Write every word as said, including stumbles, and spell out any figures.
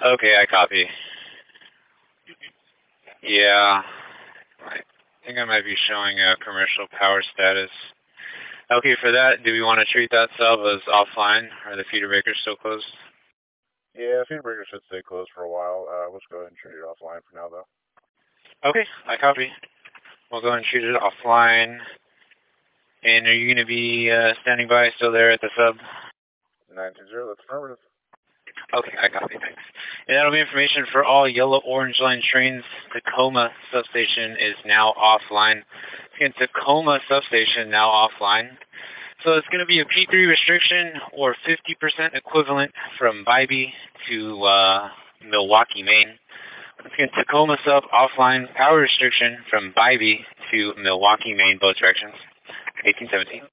Okay, I copy. Yeah, I think I might be showing a commercial power status. Okay, for that, do we want to treat that sub as offline? Are the feeder breakers still closed? Yeah, feeder breakers should stay closed for a while. Uh, let's go ahead and treat it offline for now, though. Okay, I copy. We'll go ahead and treat it offline. And are you going to be uh, standing by still there at the sub? nine two zero, that's affirmative. Okay, I copy, thanks. And that'll be information for all yellow orange line trains. Tacoma substation is now offline. Again, Tacoma substation now offline. So it's going to be a P three restriction or fifty percent equivalent from Bybee to uh, Milwaukee, Maine. Again, Tacoma sub offline, power restriction from Bybee to Milwaukee, Maine, both directions. eighteen seventeen.